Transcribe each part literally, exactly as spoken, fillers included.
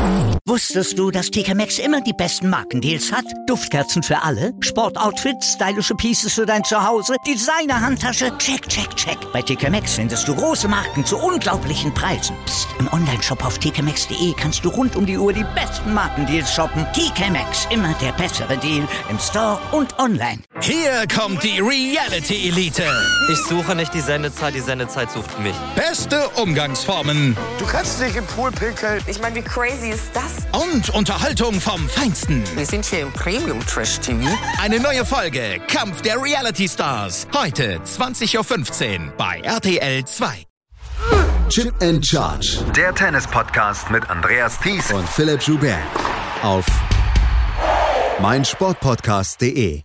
Wusstest du, dass T K Maxx immer die besten Markendeals hat? Duftkerzen für alle, Sportoutfits, stylische Pieces für dein Zuhause, Designer-Handtasche, check, check, check. Bei T K Maxx findest du große Marken zu unglaublichen Preisen. Psst. Im Onlineshop auf t k maxx punkt d e kannst du rund um die Uhr die besten Markendeals shoppen. T K Maxx, immer der bessere Deal im Store und online. Hier kommt die Reality Elite. Ich suche nicht die Sendezeit, die Sendezeit sucht mich. Beste Umgangsformen. Du kannst dich im Pool pinkeln. Ich meine, wie crazy ist das? Und Unterhaltung vom Feinsten. Wir sind hier im Premium-Trash-T V. Eine neue Folge Kampf der Reality Stars. Heute zwanzig Uhr fünfzehn bei R T L zwei. Chip and Charge. Der Tennis-Podcast mit Andreas Thies und Philipp Joubert. Auf meinsportpodcast punkt de.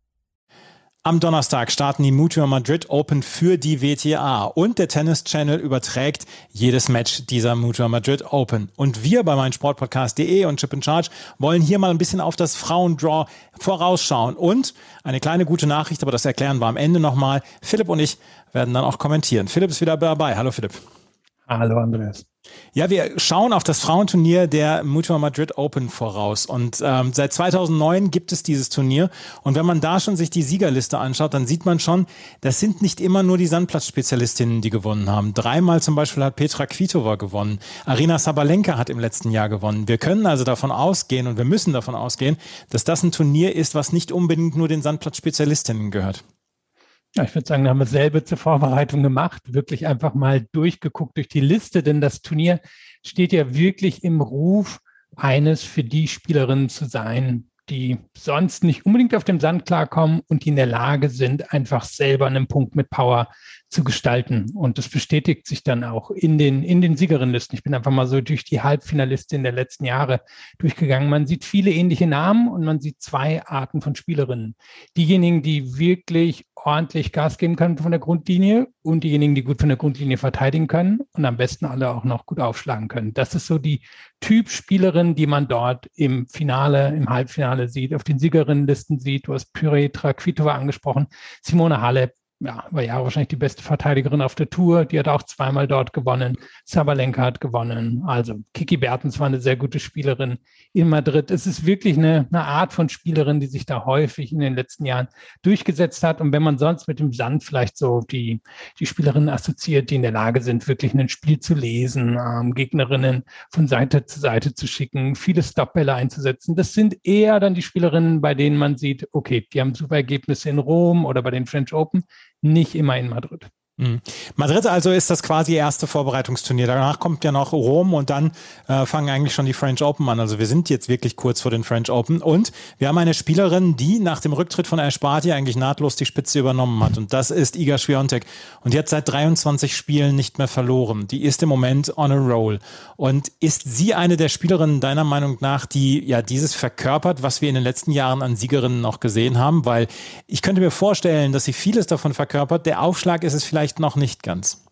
Am Donnerstag starten die Mutua Madrid Open für die W T A und der Tennis Channel überträgt jedes Match dieser Mutua Madrid Open. Und wir bei meinsportpodcast punkt de und Chip and Charge wollen hier mal ein bisschen auf das Frauendraw vorausschauen. Und eine kleine gute Nachricht, aber das erklären wir am Ende nochmal. Philipp und ich werden dann auch kommentieren. Philipp ist wieder dabei. Hallo Philipp. Hallo Andreas. Ja, wir schauen auf das Frauenturnier der Mutua Madrid Open voraus und ähm, seit zweitausendneun gibt es dieses Turnier und wenn man da schon sich die Siegerliste anschaut, dann sieht man schon, das sind nicht immer nur die Sandplatzspezialistinnen, die gewonnen haben. Dreimal zum Beispiel hat Petra Kvitova gewonnen, Aryna Sabalenka hat im letzten Jahr gewonnen. Wir können also davon ausgehen und wir müssen davon ausgehen, dass das ein Turnier ist, was nicht unbedingt nur den Sandplatzspezialistinnen gehört. Ja, ich würde sagen, da haben wir selber zur Vorbereitung gemacht, wirklich einfach mal durchgeguckt durch die Liste, denn das Turnier steht ja wirklich im Ruf, eines für die Spielerinnen zu sein, die sonst nicht unbedingt auf dem Sand klarkommen und die in der Lage sind, einfach selber einen Punkt mit Power zu gestalten. Und das bestätigt sich dann auch in den, in den Siegerinnenlisten. Ich bin einfach mal so durch die Halbfinalisten der letzten Jahre durchgegangen. Man sieht viele ähnliche Namen und man sieht zwei Arten von Spielerinnen. Diejenigen, die wirklich ordentlich Gas geben können von der Grundlinie und diejenigen, die gut von der Grundlinie verteidigen können und am besten alle auch noch gut aufschlagen können. Das ist so die Typ Spielerin, die man dort im Finale, im Halbfinale sieht, auf den Siegerinnenlisten sieht. Du hast Petra Kvitova angesprochen, Simone Halep, ja, war ja wahrscheinlich die beste Verteidigerin auf der Tour. Die hat auch zweimal dort gewonnen. Sabalenka hat gewonnen. Also Kiki Bertens war eine sehr gute Spielerin in Madrid. Es ist wirklich eine, eine Art von Spielerin, die sich da häufig in den letzten Jahren durchgesetzt hat. Und wenn man sonst mit dem Sand vielleicht so die, die Spielerinnen assoziiert, die in der Lage sind, wirklich ein Spiel zu lesen, ähm, Gegnerinnen von Seite zu Seite zu schicken, viele Stopbälle einzusetzen, das sind eher dann die Spielerinnen, bei denen man sieht, okay, die haben super Ergebnisse in Rom oder bei den French Open, nicht immer in Madrid. Mhm. Madrid also ist das quasi erste Vorbereitungsturnier. Danach kommt ja noch Rom und dann äh, fangen eigentlich schon die French Open an. Also wir sind jetzt wirklich kurz vor den French Open und wir haben eine Spielerin, die nach dem Rücktritt von Ash Barty eigentlich nahtlos die Spitze übernommen hat und das ist Iga Swiatek und die hat seit dreiundzwanzig Spielen nicht mehr verloren. Die ist im Moment on a roll und ist sie eine der Spielerinnen deiner Meinung nach, die ja dieses verkörpert, was wir in den letzten Jahren an Siegerinnen noch gesehen haben, weil ich könnte mir vorstellen, dass sie vieles davon verkörpert. Der Aufschlag ist es vielleicht noch nicht ganz.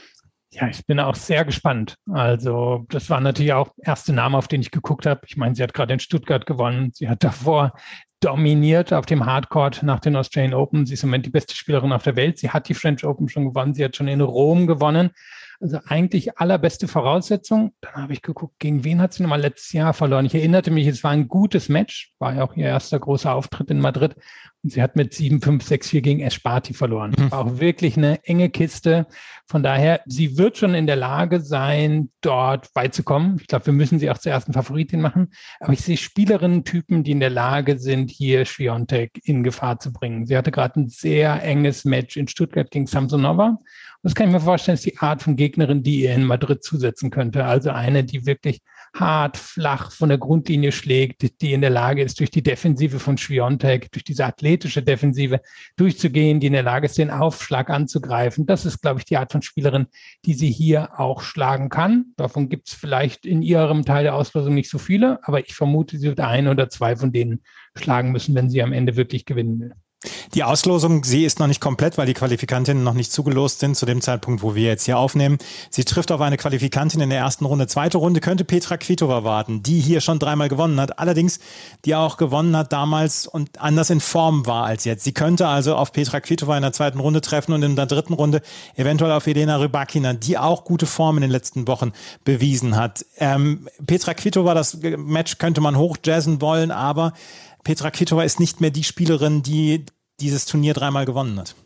Ja, ich bin auch sehr gespannt. Also das war natürlich auch erste Name, auf den ich geguckt habe. Ich meine, sie hat gerade in Stuttgart gewonnen. Sie hat davor dominiert auf dem Hardcourt nach den Australian Open. Sie ist im Moment die beste Spielerin auf der Welt. Sie hat die French Open schon gewonnen. Sie hat schon in Rom gewonnen. Also eigentlich allerbeste Voraussetzung. Dann habe ich geguckt, gegen wen hat sie nochmal letztes Jahr verloren. Ich erinnerte mich, es war ein gutes Match. War ja auch ihr erster großer Auftritt in Madrid. Und sie hat mit sieben fünf, sechs vier gegen Ash Barty verloren. Mhm. War auch wirklich eine enge Kiste. Von daher, sie wird schon in der Lage sein, dort weit zu kommen. Ich glaube, wir müssen sie auch zur ersten Favoritin machen. Aber ich sehe Spielerinnen-Typen, die in der Lage sind, hier Swiatek in Gefahr zu bringen. Sie hatte gerade ein sehr enges Match in Stuttgart gegen Samsonova. Das kann ich mir vorstellen, ist die Art von Gegnerin, die ihr in Madrid zusetzen könnte. Also eine, die wirklich hart, flach von der Grundlinie schlägt, die in der Lage ist, durch die Defensive von Swiatek, durch diese athletische Defensive durchzugehen, die in der Lage ist, den Aufschlag anzugreifen. Das ist, glaube ich, die Art von Spielerin, die sie hier auch schlagen kann. Davon gibt es vielleicht in ihrem Teil der Auslosung nicht so viele, aber ich vermute, sie wird ein oder zwei von denen schlagen müssen, wenn sie am Ende wirklich gewinnen will. Die Auslosung, sie ist noch nicht komplett, weil die Qualifikantinnen noch nicht zugelost sind zu dem Zeitpunkt, wo wir jetzt hier aufnehmen. Sie trifft auf eine Qualifikantin in der ersten Runde. Zweite Runde könnte Petra Kvitova warten, die hier schon dreimal gewonnen hat. Allerdings, die auch gewonnen hat damals und anders in Form war als jetzt. Sie könnte also auf Petra Kvitova in der zweiten Runde treffen und in der dritten Runde eventuell auf Elena Rybakina, die auch gute Form in den letzten Wochen bewiesen hat. Ähm, Petra Kvitova, das Match könnte man hochjazzen wollen, aber Petra Kvitova ist nicht mehr die Spielerin, die dieses Turnier dreimal gewonnen hat.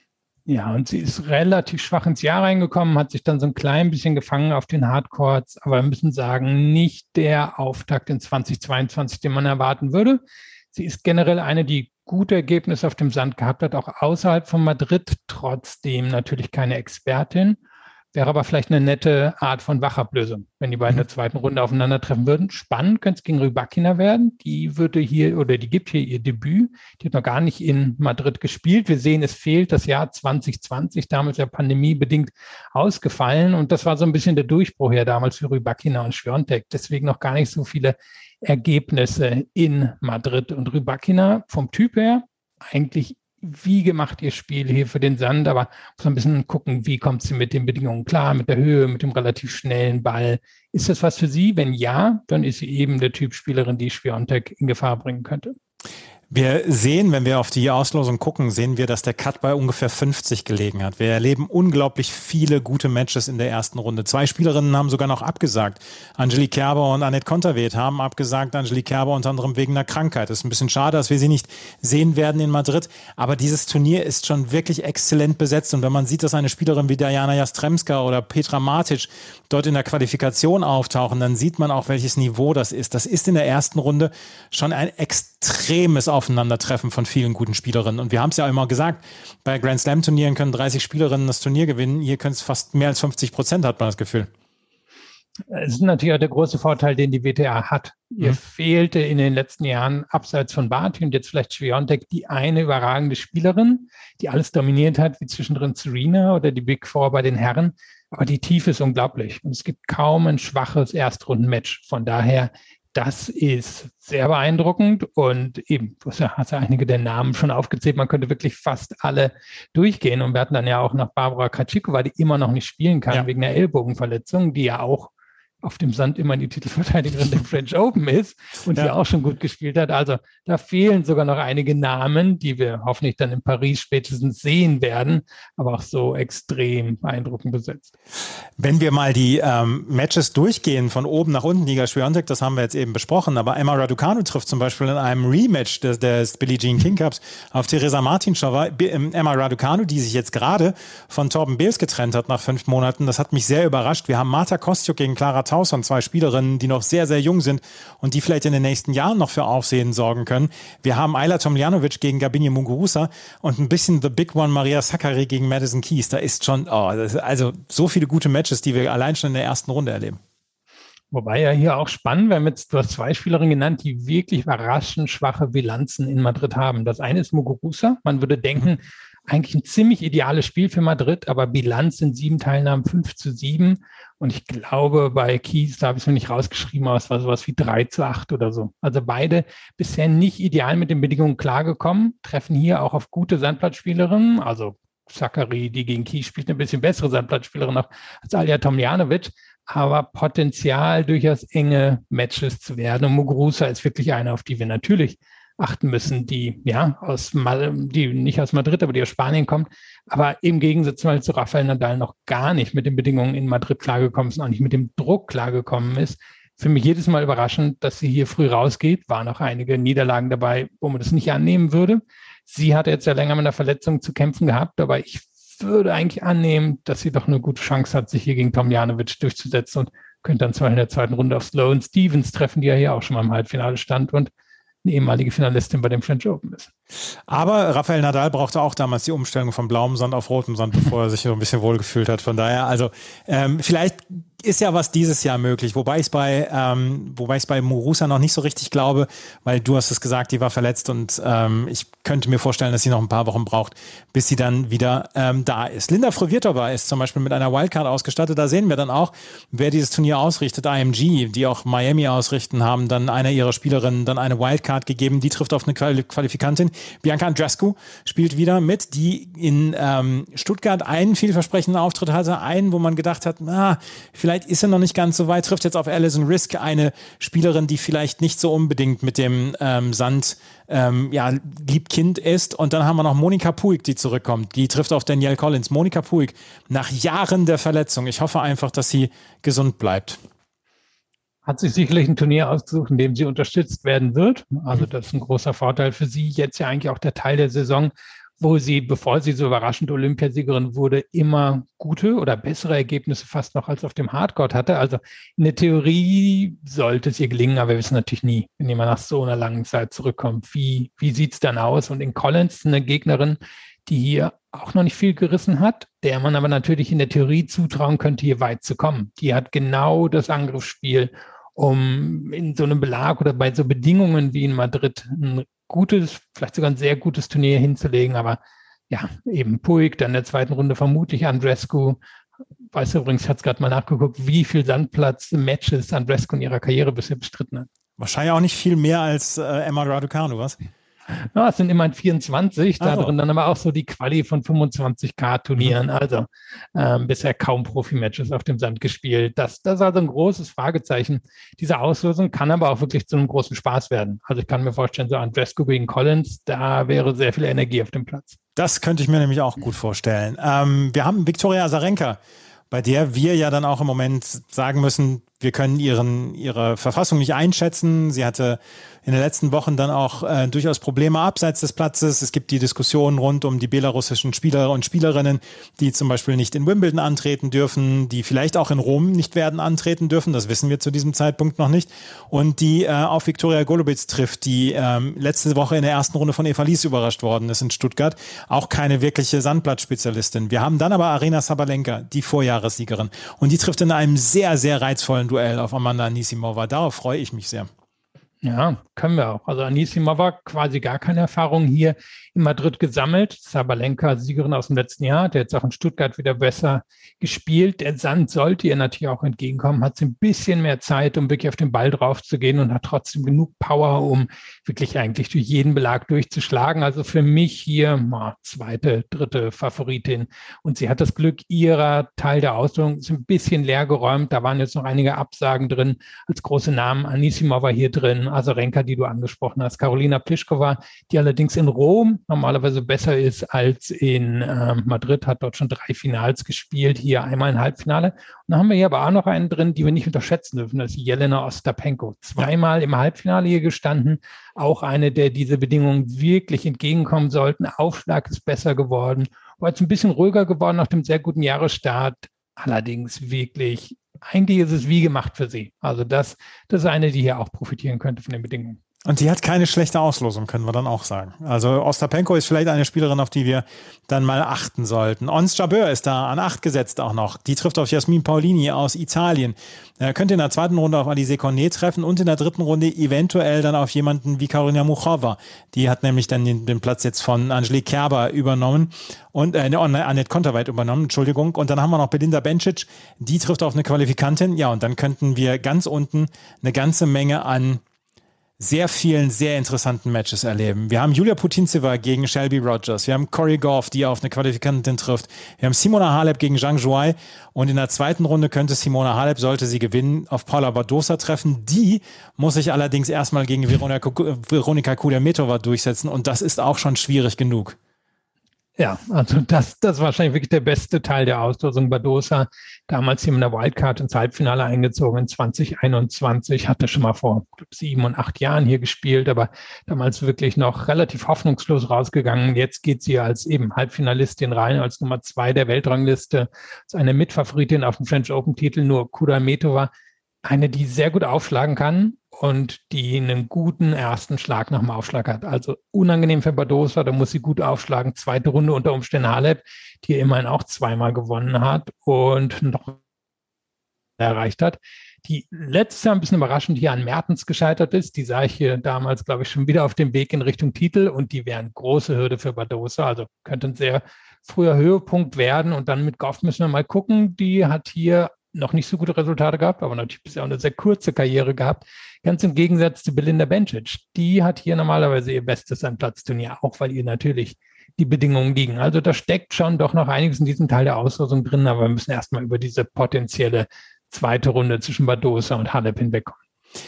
Ja, und sie ist relativ schwach ins Jahr reingekommen, hat sich dann so ein klein bisschen gefangen auf den Hardcourts, aber wir müssen sagen, nicht der Auftakt in zweitausendzweiundzwanzig, den man erwarten würde. Sie ist generell eine, die gute Ergebnisse auf dem Sand gehabt hat, auch außerhalb von Madrid, trotzdem natürlich keine Expertin. Wäre aber vielleicht eine nette Art von Wachablösung, wenn die beiden in der zweiten Runde aufeinandertreffen würden. Spannend könnte es gegen Rybakina werden. Die würde hier oder die gibt hier ihr Debüt. Die hat noch gar nicht in Madrid gespielt. Wir sehen, es fehlt das Jahr zwanzig zwanzig, damals ja pandemiebedingt ausgefallen. Und das war so ein bisschen der Durchbruch ja damals für Rybakina und Świątek. Deswegen noch gar nicht so viele Ergebnisse in Madrid. Und Rybakina vom Typ her eigentlich wie gemacht ihr Spiel hier für den Sand, aber muss ein bisschen gucken, wie kommt sie mit den Bedingungen klar, mit der Höhe, mit dem relativ schnellen Ball. Ist das was für sie? Wenn ja, dann ist sie eben der Typ Spielerin, die Świątek in Gefahr bringen könnte. Wir sehen, wenn wir auf die Auslosung gucken, sehen wir, dass der Cut bei ungefähr fünfzig gelegen hat. Wir erleben unglaublich viele gute Matches in der ersten Runde. Zwei Spielerinnen haben sogar noch abgesagt. Angelique Kerber und Anett Kontaveit haben abgesagt. Angelique Kerber unter anderem wegen einer Krankheit. Das ist ein bisschen schade, dass wir sie nicht sehen werden in Madrid. Aber dieses Turnier ist schon wirklich exzellent besetzt. Und wenn man sieht, dass eine Spielerin wie Diana Jastremska oder Petra Martic dort in der Qualifikation auftauchen, dann sieht man auch, welches Niveau das ist. Das ist in der ersten Runde schon ein extremes Aufeinandertreffen von vielen guten Spielerinnen. Und wir haben es ja immer gesagt, bei Grand Slam Turnieren können dreißig Spielerinnen das Turnier gewinnen. Hier können es fast mehr als fünfzig Prozent, hat man das Gefühl. Es ist natürlich auch der große Vorteil, den die W T A hat. Mhm. Ihr fehlte in den letzten Jahren abseits von Barty und jetzt vielleicht Świątek die eine überragende Spielerin, die alles dominiert hat, wie zwischendrin Serena oder die Big Four bei den Herren. Aber die Tiefe ist unglaublich. Und es gibt kaum ein schwaches Erstrunden-Match. Von daher, das ist sehr beeindruckend und eben, du hast ja einige der Namen schon aufgezählt, man könnte wirklich fast alle durchgehen und wir hatten dann ja auch noch Barbara Krejcikova, die immer noch nicht spielen kann, ja, wegen einer Ellbogenverletzung, die ja auch auf dem Sand immer die Titelverteidigerin der French Open ist und ja, die auch schon gut gespielt hat. Also da fehlen sogar noch einige Namen, die wir hoffentlich dann in Paris spätestens sehen werden, aber auch so extrem beeindruckend besetzt. Wenn wir mal die ähm, Matches durchgehen, von oben nach unten, Iga Świątek, das haben wir jetzt eben besprochen, aber Emma Raducanu trifft zum Beispiel in einem Rematch des, des Billie Jean King Cups auf Teresa Martincova. Emma Raducanu, die sich jetzt gerade von Torben Beals getrennt hat nach fünf Monaten, das hat mich sehr überrascht. Wir haben Marta Kostyuk gegen Clara Tauson, zwei Spielerinnen, die noch sehr, sehr jung sind und die vielleicht in den nächsten Jahren noch für Aufsehen sorgen können. Wir haben Ajla Tomljanovic gegen Gabine Muguruza und ein bisschen The Big One Maria Sakkari gegen Madison Keys. Da ist schon, oh, das ist also so viele gute Matches, die wir allein schon in der ersten Runde erleben. Wobei ja hier auch spannend, wir haben jetzt, du hast zwei Spielerinnen genannt, die wirklich überraschend schwache Bilanzen in Madrid haben. Das eine ist Muguruza. Man würde denken, eigentlich ein ziemlich ideales Spiel für Madrid, aber Bilanz sind sieben Teilnahmen, fünf zu sieben. Und ich glaube, bei Keys, da habe ich es mir nicht rausgeschrieben, aber es war sowas wie drei zu acht oder so. Also beide bisher nicht ideal mit den Bedingungen klargekommen, treffen hier auch auf gute Sandplatzspielerinnen. Also Sakkari, die gegen Keys spielt, eine bisschen bessere Sandplatzspielerin noch als Ajla Tomljanovic, aber Potenzial, durchaus enge Matches zu werden. Und Muguruza ist wirklich eine, auf die wir natürlich achten müssen, die ja aus die nicht aus Madrid, aber die aus Spanien kommt, aber im Gegensatz mal zu Rafael Nadal noch gar nicht mit den Bedingungen in Madrid klargekommen ist und auch nicht mit dem Druck klargekommen ist. Für mich jedes Mal überraschend, dass sie hier früh rausgeht. Waren auch einige Niederlagen dabei, wo man das nicht annehmen würde. Sie hatte jetzt ja länger mit einer Verletzung zu kämpfen gehabt, aber ich würde eigentlich annehmen, dass sie doch eine gute Chance hat, sich hier gegen Tomljanovic durchzusetzen und könnte dann zwar in der zweiten Runde auf Sloane Stephens treffen, die ja hier auch schon mal im Halbfinale stand und eine ehemalige Finalistin bei dem French Open ist. Aber Rafael Nadal brauchte auch damals die Umstellung von blauem Sand auf rotem Sand, bevor er sich so ein bisschen wohlgefühlt hat. Von daher, also ähm, vielleicht ist ja was dieses Jahr möglich, wobei ich es bei, ähm, wobei ich es bei Muguruza noch nicht so richtig glaube, weil du hast es gesagt, die war verletzt und ähm, ich könnte mir vorstellen, dass sie noch ein paar Wochen braucht, bis sie dann wieder ähm, da ist. Linda Fruhvirtova ist zum Beispiel mit einer Wildcard ausgestattet. Da sehen wir dann auch, wer dieses Turnier ausrichtet. I M G, die auch Miami ausrichten, haben dann einer ihrer Spielerinnen dann eine Wildcard gegeben. Die trifft auf eine Qualifikantin. Bianca Andreescu spielt wieder mit, die in ähm, Stuttgart einen vielversprechenden Auftritt hatte, einen, wo man gedacht hat, na, vielleicht ist er noch nicht ganz so weit, trifft jetzt auf Alison Risk, eine Spielerin, die vielleicht nicht so unbedingt mit dem ähm, Sand ähm, ja, Liebkind ist. Und dann haben wir noch Monica Puig, die zurückkommt. Die trifft auf Danielle Collins. Monica Puig nach Jahren der Verletzung. Ich hoffe einfach, dass sie gesund bleibt. Hat sich sicherlich ein Turnier ausgesucht, in dem sie unterstützt werden wird. Also das ist ein großer Vorteil für sie. Jetzt ja eigentlich auch der Teil der Saison, wo sie, bevor sie so überraschend Olympiasiegerin wurde, immer gute oder bessere Ergebnisse fast noch als auf dem Hardcourt hatte. Also in der Theorie sollte es ihr gelingen, aber wir wissen natürlich nie, wenn jemand nach so einer langen Zeit zurückkommt, wie, wie sieht es dann aus? Und in Collins, eine Gegnerin, die hier auch noch nicht viel gerissen hat, der man aber natürlich in der Theorie zutrauen könnte, hier weit zu kommen. Die hat genau das Angriffsspiel, um in so einem Belag oder bei so Bedingungen wie in Madrid ein gutes, vielleicht sogar ein sehr gutes Turnier hinzulegen. Aber ja, eben Puig, dann in der zweiten Runde vermutlich Andreescu. Weiß übrigens, ich habe es gerade mal nachgeguckt, wie viel Sandplatz-Matches Andreescu in ihrer Karriere bisher bestritten hat. Wahrscheinlich auch nicht viel mehr als äh, Emma Raducanu, was? Ja, es sind immerhin vierundzwanzig, da also. drin dann aber auch so die Quali von fünfundzwanzig K Turnieren, also ähm, bisher kaum Profi-Matches auf dem Sand gespielt. Das, das ist also ein großes Fragezeichen. Diese Auslosung kann aber auch wirklich zu einem großen Spaß werden. Also ich kann mir vorstellen, so Andreescu gegen Collins, da wäre sehr viel Energie auf dem Platz. Das könnte ich mir nämlich auch gut vorstellen. Ähm, wir haben Viktoria Azarenka, bei der wir ja dann auch im Moment sagen müssen, wir können ihren, ihre Verfassung nicht einschätzen. Sie hatte in den letzten Wochen dann auch äh, durchaus Probleme abseits des Platzes. Es gibt die Diskussion rund um die belarussischen Spieler und Spielerinnen, die zum Beispiel nicht in Wimbledon antreten dürfen, die vielleicht auch in Rom nicht werden antreten dürfen. Das wissen wir zu diesem Zeitpunkt noch nicht. Und die äh, auf Viktoria Golubic trifft, die ähm, letzte Woche in der ersten Runde von Eva Lies überrascht worden ist in Stuttgart. Auch keine wirkliche Sandplatzspezialistin. Wir haben dann aber Aryna Sabalenka, die Vorjahressiegerin. Und die trifft in einem sehr, sehr reizvollen Duell auf Amanda Anisimova. Darauf freue ich mich sehr. Ja, können wir auch. Also Anisimova quasi gar keine Erfahrung hier in Madrid gesammelt. Sabalenka, Siegerin aus dem letzten Jahr, der jetzt auch in Stuttgart wieder besser gespielt. Der Sand sollte ihr natürlich auch entgegenkommen, hat sie ein bisschen mehr Zeit, um wirklich auf den Ball drauf zu gehen und hat trotzdem genug Power, um wirklich eigentlich durch jeden Belag durchzuschlagen. Also für mich hier mal zweite, dritte Favoritin. Und sie hat das Glück, ihrer Teil der Auslosung ist ein bisschen leer geräumt. Da waren jetzt noch einige Absagen drin als große Namen. Anisimova hier drin, Azarenka, die du angesprochen hast, Karolina Pliskova, die allerdings in Rom normalerweise besser ist als in äh, Madrid, hat dort schon drei Finals gespielt, hier einmal ein Halbfinale. Und dann haben wir hier aber auch noch einen drin, die wir nicht unterschätzen dürfen, das ist Jelena Ostapenko. Zweimal im Halbfinale hier gestanden, auch eine, der diese Bedingungen wirklich entgegenkommen sollten. Aufschlag ist besser geworden, war jetzt ein bisschen ruhiger geworden nach dem sehr guten Jahresstart, allerdings wirklich, eigentlich ist es wie gemacht für sie. Also das, das ist eine, die hier auch profitieren könnte von den Bedingungen. Und die hat keine schlechte Auslosung, können wir dann auch sagen. Also Ostapenko ist vielleicht eine Spielerin, auf die wir dann mal achten sollten. Ons Jabeur ist da an acht gesetzt auch noch. Die trifft auf Jasmin Paolini aus Italien. Er könnte in der zweiten Runde auf Alizé Cornet treffen und in der dritten Runde eventuell dann auf jemanden wie Karolina Muchova. Die hat nämlich dann den, den Platz jetzt von Angelique Kerber übernommen und äh, Annette Konterweit übernommen, Entschuldigung. Und dann haben wir noch Belinda Bencic, die trifft auf eine Qualifikantin. Ja, und dann könnten wir ganz unten eine ganze Menge an sehr vielen, sehr interessanten Matches erleben. Wir haben Julia Putintseva gegen Shelby Rogers. Wir haben Corey Goff, die auf eine Qualifikantin trifft. Wir haben Simona Halep gegen Zhang Zhuai. Und in der zweiten Runde könnte Simona Halep, sollte sie gewinnen, auf Paula Badosa treffen. Die muss sich allerdings erstmal gegen Veronika, Veronika Kudermetova durchsetzen. Und das ist auch schon schwierig genug. Ja, also das, das ist wahrscheinlich wirklich der beste Teil der Auslosung. Badosa, damals hier mit einer Wildcard ins Halbfinale eingezogen in zwanzig einundzwanzig, hatte schon mal vor sieben und acht Jahren hier gespielt, aber damals wirklich noch relativ hoffnungslos rausgegangen. Jetzt geht sie als eben Halbfinalistin rein, als Nummer zwei der Weltrangliste, als eine Mitfavoritin auf dem French Open-Titel, nur Kudermetova, eine, die sehr gut aufschlagen kann und die einen guten ersten Schlag nach dem Aufschlag hat. Also unangenehm für Badosa, da muss sie gut aufschlagen. Zweite Runde unter Umständen Halep, die immerhin auch zweimal gewonnen hat und noch erreicht hat, die letztes Jahr ein bisschen überraschend hier an Mertens gescheitert ist. Die sah ich hier damals, glaube ich, schon wieder auf dem Weg in Richtung Titel und die wären große Hürde für Badosa, also könnte ein sehr früher Höhepunkt werden und dann mit Gauff müssen wir mal gucken. Die hat hier noch nicht so gute Resultate gehabt, aber natürlich bisher auch eine sehr kurze Karriere gehabt. Ganz im Gegensatz zu Belinda Bencic. Die hat hier normalerweise ihr bestes Sandplatzturnier, auch weil ihr natürlich die Bedingungen liegen. Also da steckt schon doch noch einiges in diesem Teil der Auslosung drin, aber wir müssen erstmal über diese potenzielle zweite Runde zwischen Badosa und Halep hinwegkommen.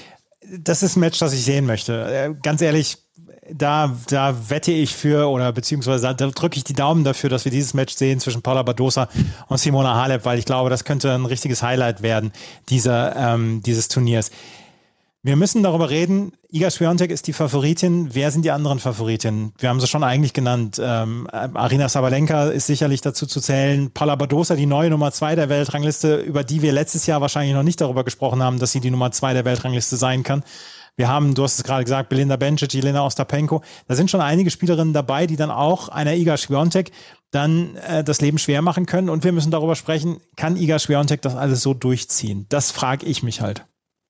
Das ist ein Match, das ich sehen möchte. Ganz ehrlich, da, da wette ich für oder beziehungsweise da drücke ich die Daumen dafür, dass wir dieses Match sehen zwischen Paula Badosa und Simona Halep, weil ich glaube, das könnte ein richtiges Highlight werden, dieser, ähm, dieses Turniers. Wir müssen darüber reden, Iga Swiatek ist die Favoritin. Wer sind die anderen Favoritinnen? Wir haben sie schon eigentlich genannt. Ähm, Aryna Sabalenka ist sicherlich dazu zu zählen. Paula Badosa, die neue Nummer zwei der Weltrangliste, über die wir letztes Jahr wahrscheinlich noch nicht darüber gesprochen haben, dass sie die Nummer zwei der Weltrangliste sein kann. Wir haben, du hast es gerade gesagt, Belinda Bencic, Jelena Ostapenko. Da sind schon einige Spielerinnen dabei, die dann auch einer Iga Swiatek dann äh, das Leben schwer machen können. Und wir müssen darüber sprechen, kann Iga Swiatek das alles so durchziehen? Das frage ich mich halt.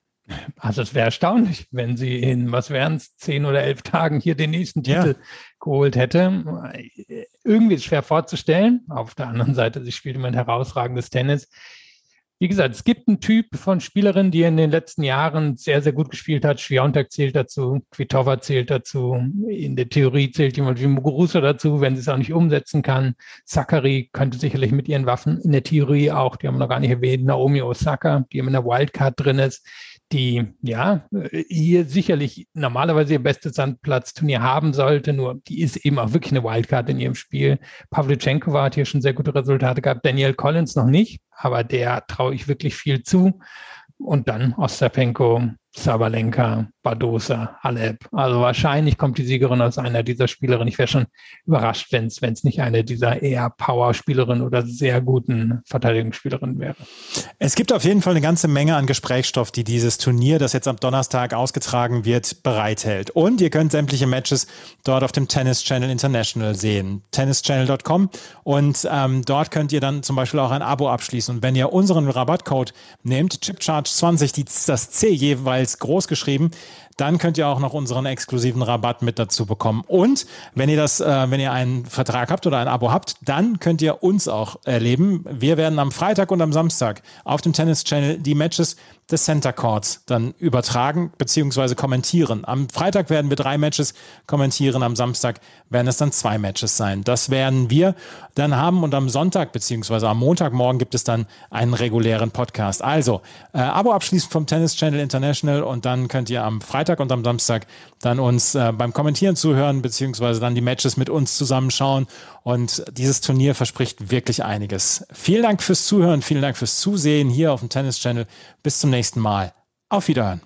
Also es wäre erstaunlich, wenn sie in, was wären es, zehn oder elf Tagen hier den nächsten Titel ja. geholt hätte. Irgendwie ist es schwer vorzustellen. Auf der anderen Seite, sie spielt immer ein herausragendes Tennis. Wie gesagt, es gibt einen Typ von Spielerin, die in den letzten Jahren sehr, sehr gut gespielt hat. Swiatek zählt dazu, Kvitova zählt dazu. In der Theorie zählt jemand wie Muguruza dazu, wenn sie es auch nicht umsetzen kann. Sakkari könnte sicherlich mit ihren Waffen in der Theorie auch, die haben wir noch gar nicht erwähnt, Naomi Osaka, die in der Wildcard drin ist, die ja hier sicherlich normalerweise ihr bestes Sandplatzturnier haben sollte, nur die ist eben auch wirklich eine Wildcard in ihrem Spiel. Pavlyuchenkova hat hier schon sehr gute Resultate gehabt, Danielle Collins noch nicht, aber der traue ich wirklich viel zu. Und dann Ostapenko, Sabalenka, Badosa, Halep. Also wahrscheinlich kommt die Siegerin aus einer dieser Spielerinnen. Ich wäre schon überrascht, wenn es wenn es nicht eine dieser eher Power-Spielerinnen oder sehr guten Verteidigungsspielerinnen wäre. Es gibt auf jeden Fall eine ganze Menge an Gesprächsstoff, die dieses Turnier, das jetzt am Donnerstag ausgetragen wird, bereithält. Und ihr könnt sämtliche Matches dort auf dem Tennis Channel International sehen. tennis channel dot com und ähm, dort könnt ihr dann zum Beispiel auch ein Abo abschließen. Und wenn ihr unseren Rabattcode nehmt, ChipCharge zwanzig, die, das C jeweils groß geschrieben, dann könnt ihr auch noch unseren exklusiven Rabatt mit dazu bekommen. Und wenn ihr das, äh, wenn ihr einen Vertrag habt oder ein Abo habt, dann könnt ihr uns auch erleben. Wir werden am Freitag und am Samstag auf dem Tennis Channel die Matches des Center Courts dann übertragen bzw. kommentieren. Am Freitag werden wir drei Matches kommentieren, am Samstag werden es dann zwei Matches sein. Das werden wir dann haben und am Sonntag bzw. am Montagmorgen gibt es dann einen regulären Podcast. Also äh, Abo abschließen vom Tennis Channel International und dann könnt ihr am Freitag und am Samstag dann uns äh, beim Kommentieren zuhören bzw. dann die Matches mit uns zusammenschauen. Und dieses Turnier verspricht wirklich einiges. Vielen Dank fürs Zuhören, vielen Dank fürs Zusehen hier auf dem Tennis Channel. Bis zum nächsten Mal. Auf Wiederhören.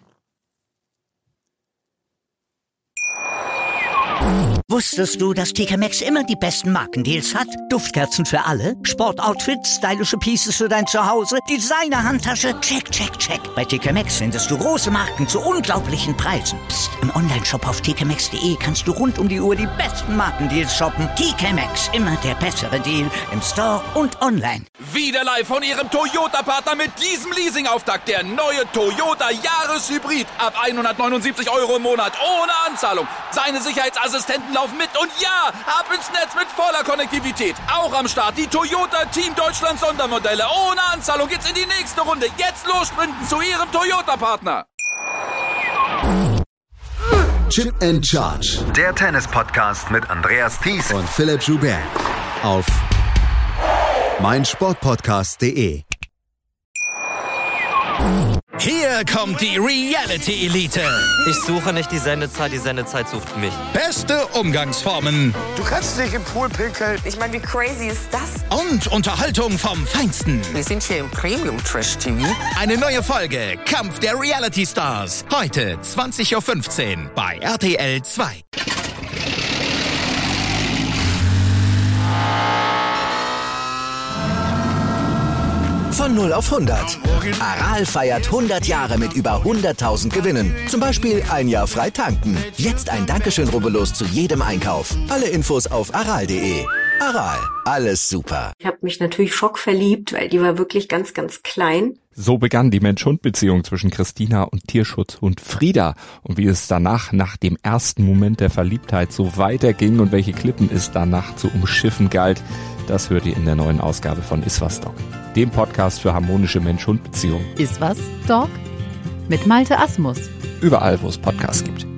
Wusstest du, dass T K Maxx immer die besten Markendeals hat? Duftkerzen für alle, Sportoutfits, stylische Pieces für dein Zuhause, Designer-Handtasche, check, check, check. Bei T K Maxx findest du große Marken zu unglaublichen Preisen. Psst. Im Onlineshop auf t k maxx punkt de kannst du rund um die Uhr die besten Markendeals shoppen. T K Maxx, immer der bessere Deal im Store und online. Wieder live von ihrem Toyota-Partner mit diesem Leasing-Auftakt. Der neue Toyota Jahreshybrid. Ab hundertneunundsiebzig Euro im Monat ohne Anzahlung. Seine Sicherheitsassistenten laufen mit und ja, ab ins Netz mit voller Konnektivität. Auch am Start die Toyota Team Deutschland Sondermodelle. Ohne Anzahlung geht's in die nächste Runde. Jetzt los sprinten zu ihrem Toyota-Partner. Chip and Charge. Der Tennis-Podcast mit Andreas Thies und Philipp Joubert. Auf meinsportpodcast punkt de. Hier kommt die Reality Elite. Ich suche nicht die Sendezeit, die Sendezeit sucht mich. Beste Umgangsformen. Du kannst nicht im Pool pinkeln. Ich meine, wie crazy ist das? Und Unterhaltung vom Feinsten. Wir sind hier im Premium Trash T V. Eine neue Folge Kampf der Reality Stars. Heute zwanzig Uhr fünfzehn bei R T L zwei. Von null auf hundert. Aral feiert hundert Jahre mit über hunderttausend Gewinnen. Zum Beispiel ein Jahr frei tanken. Jetzt ein Dankeschön, rubbellos zu jedem Einkauf. Alle Infos auf aral punkt de. Aral, alles super. Ich habe mich natürlich schockverliebt, weil die war wirklich ganz, ganz klein. So begann die Mensch-Hund-Beziehung zwischen Christina und Tierschutzhund Frieda. Und wie es danach, nach dem ersten Moment der Verliebtheit, so weiterging und welche Klippen es danach zu umschiffen galt, das hört ihr in der neuen Ausgabe von Iswas Dog, dem Podcast für harmonische Mensch-Hund-Beziehungen. Iswas Dog? Mit Malte Asmus. Überall, wo es Podcasts gibt.